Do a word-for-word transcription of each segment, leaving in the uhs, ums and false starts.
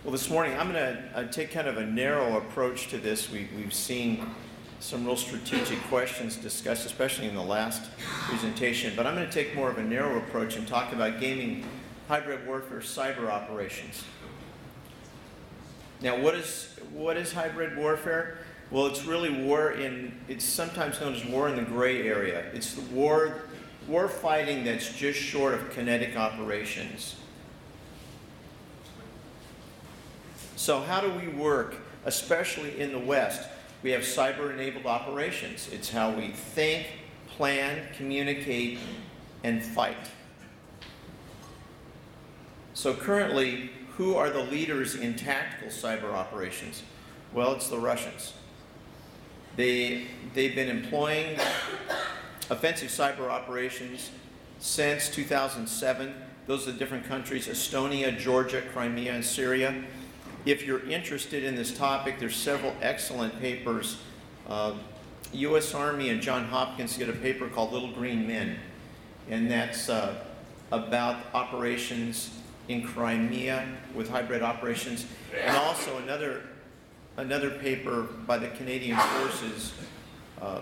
Well, this morning I'm going to uh, take kind of a narrow approach to this. We, we've seen some real strategic questions discussed, especially in the last presentation, but I'm going to take more of a narrow approach and talk about gaming, hybrid warfare, cyber operations. Now, what is what is hybrid warfare? Well, it's really war in, it's sometimes known as war in the gray area. It's the war, war fighting that's just short of kinetic operations. So how do we work, especially in the West? We have cyber-enabled operations. It's how we think, plan, communicate, and fight. So currently, who are the leaders in tactical cyber operations? Well, it's the Russians. They, they've been employing offensive cyber operations since two thousand seven. Those are the different countries: Estonia, Georgia, Crimea, and Syria. If you're interested in this topic, there's several excellent papers. Uh, U S Army and Johns Hopkins did a paper called Little Green Men, and that's uh, about operations in Crimea with hybrid operations, and also another another paper by the Canadian Forces uh,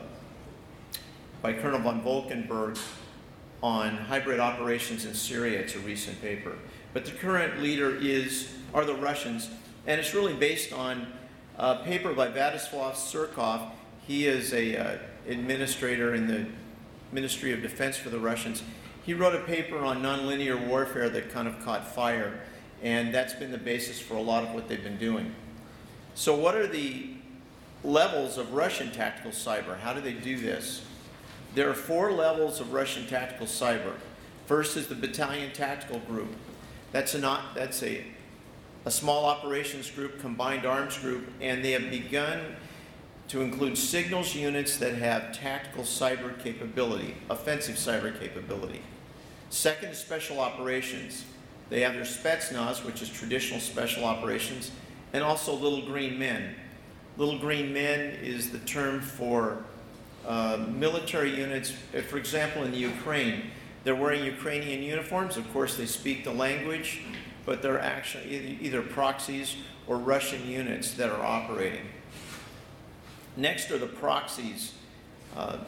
by Colonel von Volkenberg on hybrid operations in Syria. It's a recent paper. But the current leader is are the Russians, and it's really based on a paper by Vladislav Surkov. He is a uh, administrator in the Ministry of Defense for the Russians. He wrote a paper on nonlinear warfare that kind of caught fire, and that's been the basis for a lot of what they've been doing. So what are the levels of Russian tactical cyber? How do they do this? There are four levels of Russian tactical cyber. First is the Battalion Tactical Group. That's a, not, that's a, a small operations group, combined arms group, and they have begun to include signals units that have tactical cyber capability, offensive cyber capability. Second is special operations. They have their Spetsnaz, which is traditional special operations, and also Little Green Men. Little Green Men is the term for uh, military units. For example, in the Ukraine, they're wearing Ukrainian uniforms. Of course, they speak the language, but they're actually either proxies or Russian units that are operating. Next are the proxies. Uh,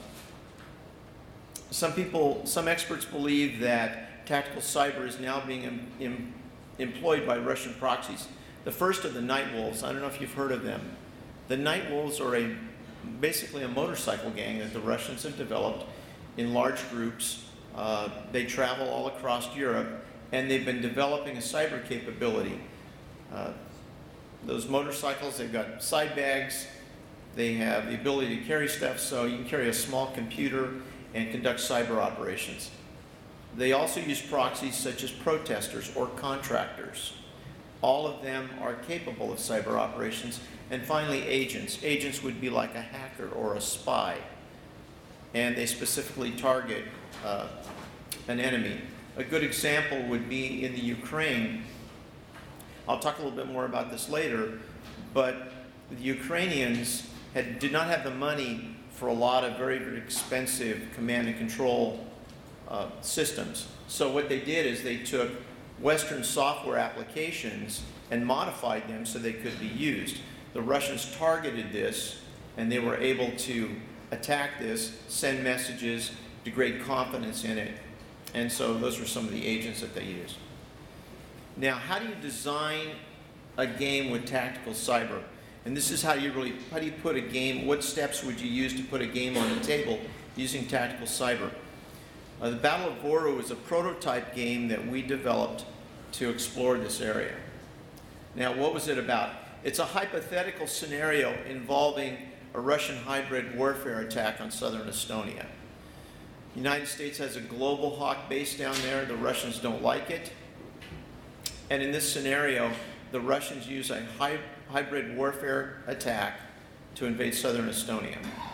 some people, some experts believe that tactical cyber is now being em, em, employed by Russian proxies. The first are the Night Wolves. I don't know if you've heard of them. The Night Wolves are a basically a motorcycle gang that the Russians have developed in large groups. Uh, they travel all across Europe, and they've been developing a cyber capability. Uh, those motorcycles, they've got side bags. They have the ability to carry stuff, so you can carry a small computer and conduct cyber operations. They also use proxies such as protesters or contractors. All of them are capable of cyber operations. And finally, agents. Agents would be like a hacker or a spy, and they specifically target uh, an enemy. A good example would be in the Ukraine. I'll talk a little bit more about this later, but the Ukrainians had, did not have the money for a lot of very, very expensive command and control uh, systems. So what they did is they took Western software applications and modified them so they could be used. The Russians targeted this, and they were able to attack this, send messages, degrade confidence in it, and so those were some of the agents that they used. Now, how do you design a game with tactical cyber? And this is how you really, how do you put a game, what steps would you use to put a game on the table using tactical cyber? Uh, the Battle of Voru is a prototype game that we developed to explore this area. Now, what was it about? It's a hypothetical scenario involving a Russian hybrid warfare attack on southern Estonia. The United States has a Global Hawk base down there. The Russians don't like it. And in this scenario, the Russians use a hy- hybrid warfare attack to invade southern Estonia.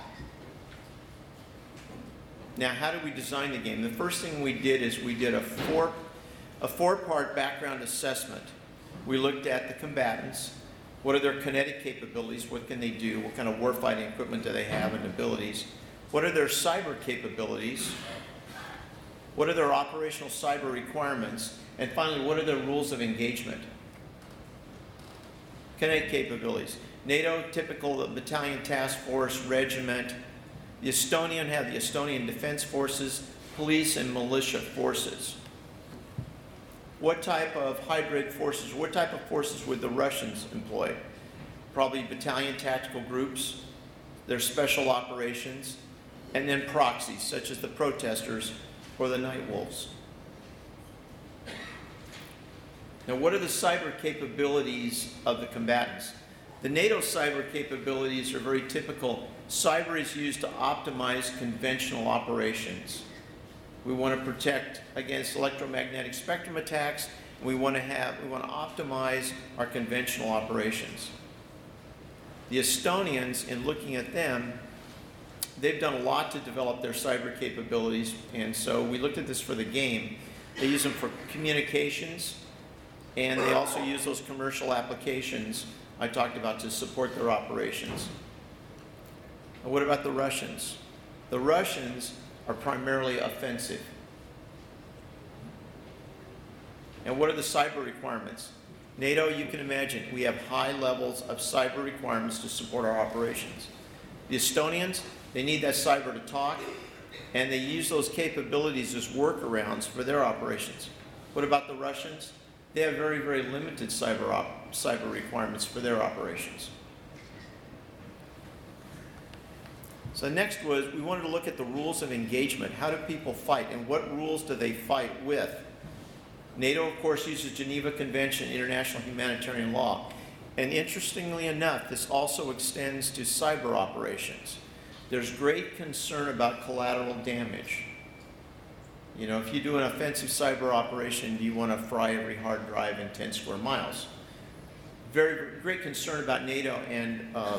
Now, how did we design the game? The first thing we did is we did a four, a four-part background assessment. We looked at the combatants. What are their kinetic capabilities? What can they do? What kind of warfighting equipment do they have and abilities? What are their cyber capabilities? What are their operational cyber requirements? And finally, what are their rules of engagement? Kinetic capabilities. NATO, typical battalion task force, regiment. The Estonian have the Estonian Defense Forces, police and militia forces. What type of hybrid forces, what type of forces would the Russians employ? Probably battalion tactical groups, their special operations, and then proxies, such as the protesters or the night wolves. Now, what are the cyber capabilities of the combatants? The NATO cyber capabilities are very typical. Cyber is used to optimize conventional operations. We want to protect against electromagnetic spectrum attacks, and we want to have, we want to optimize our conventional operations. The Estonians, in looking at them, they've done a lot to develop their cyber capabilities, and so we looked at this for the game. They use them for communications, and they also use those commercial applications I talked about to support their operations. And what about the Russians? The Russians are primarily offensive. And what are the cyber requirements? NATO, you can imagine, we have high levels of cyber requirements to support our operations. The Estonians, they need that cyber to talk, and they use those capabilities as workarounds for their operations. What about the Russians? They have very, very limited cyber, op cyber requirements for their operations. So next was, we wanted to look at the rules of engagement. How do people fight, and what rules do they fight with? NATO, of course, uses Geneva Convention, international humanitarian law. And interestingly enough, this also extends to cyber operations. There's great concern about collateral damage. You know, if you do an offensive cyber operation, do you want to fry every hard drive in ten square miles? Very, very great concern about NATO, and um,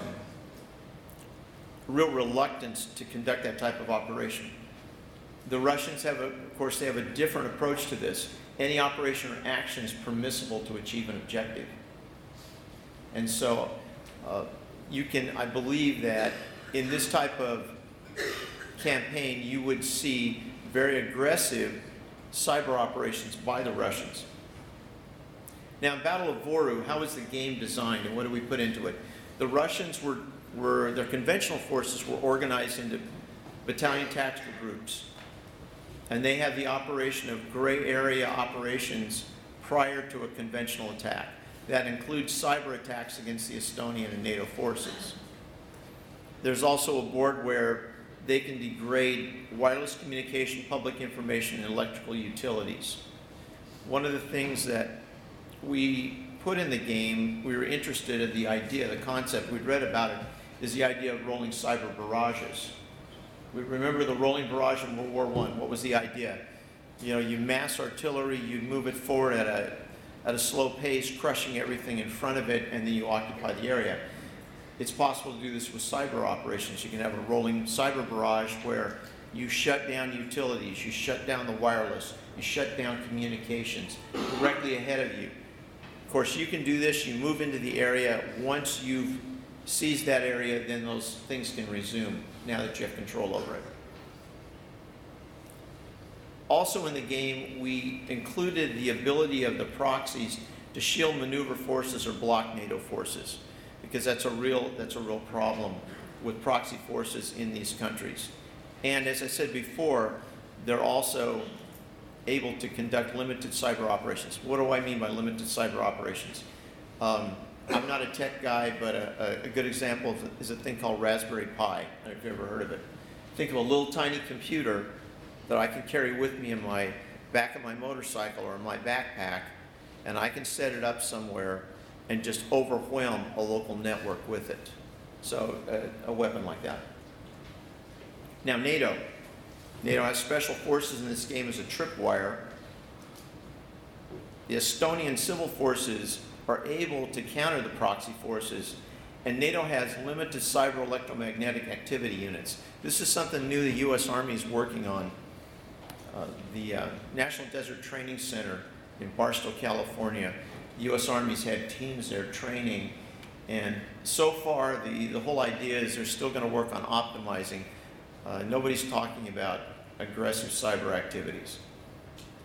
real reluctance to conduct that type of operation. The Russians have, a, of course, they have a different approach to this. Any operation or action is permissible to achieve an objective. And so uh, you can, I believe that in this type of campaign, you would see very aggressive cyber operations by the Russians. Now, in Battle of Voru, how was the game designed, and what did we put into it? The Russians were, were their conventional forces were organized into battalion tactical groups, and they have the operation of gray area operations prior to a conventional attack. That includes cyber attacks against the Estonian and NATO forces. There's also a board where they can degrade wireless communication, public information, and electrical utilities. One of the things that we put in the game, we were interested in the idea, the concept, we'd read about it, is the idea of rolling cyber barrages. We remember the rolling barrage in World War One. What was the idea? You know, you mass artillery, you move it forward at a, at a slow pace, crushing everything in front of it, and then you occupy the area. It's possible to do this with cyber operations. You can have a rolling cyber barrage where you shut down utilities, you shut down the wireless, you shut down communications directly ahead of you. Of course, you can do this, you move into the area. Once you've seized that area, then those things can resume now that you have control over it. Also in the game, we included the ability of the proxies to shield maneuver forces or block NATO forces, because that's a real, that's a real problem with proxy forces in these countries. And as I said before, they're also able to conduct limited cyber operations. What do I mean by limited cyber operations? Um, I'm not a tech guy, but a, a good example is a thing called Raspberry Pi. I don't know if you've ever heard of it. Think of a little tiny computer that I can carry with me in my back of my motorcycle or in my backpack, and I can set it up somewhere and just overwhelm a local network with it. So uh, a weapon like that. Now NATO. NATO has special forces in this game as a tripwire. The Estonian civil forces are able to counter the proxy forces, and NATO has limited cyber electromagnetic activity units. This is something new the U S Army is working on. Uh, the uh, National Desert Training Center in Barstow, California, the U S Army's had teams there training, and so far the, the whole idea is they're still going to work on optimizing. Uh, nobody's talking about aggressive cyber activities.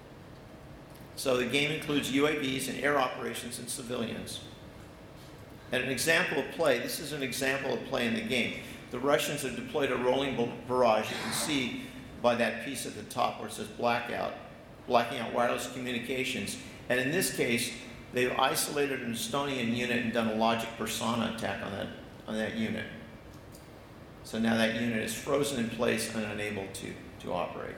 So the game includes U A Vs and air operations and civilians. And an example of play, this is an example of play in the game. The Russians have deployed a rolling barrage. You can see by that piece at the top where it says blackout, blacking out wireless communications. And in this case, they've isolated an Estonian unit and done a logic persona attack on that, on that unit. So now that unit is frozen in place and unable to, to operate.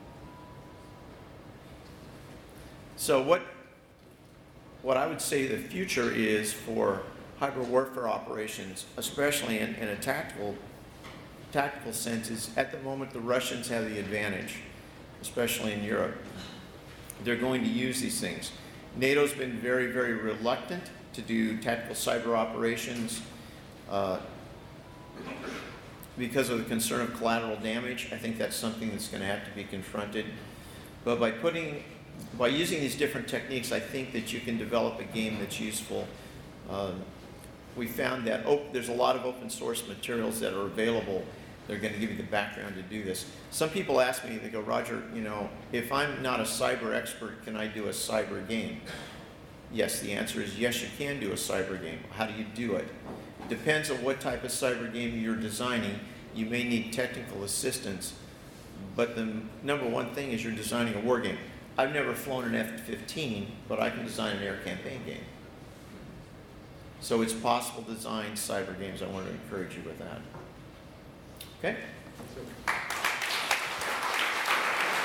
So what, what I would say the future is for hybrid warfare operations, especially in, in a tactical, tactical sense, is at the moment the Russians have the advantage, especially in Europe. They're going to use these things. NATO's been very, very reluctant to do tactical cyber operations uh, because of the concern of collateral damage. I think that's something that's going to have to be confronted. But by putting, by using these different techniques, I think that you can develop a game that's useful. Uh, we found that op- there's a lot of open source materials that are available. They're going to give you the background to do this. Some people ask me, they go, Roger, you know, if I'm not a cyber expert, can I do a cyber game? Yes, the answer is yes, you can do a cyber game. How do you do it? It depends on what type of cyber game you're designing. You may need technical assistance, but the number one thing is you're designing a war game. I've never flown an F fifteen, but I can design an air campaign game. So it's possible to design cyber games. I want to encourage you with that. Okay?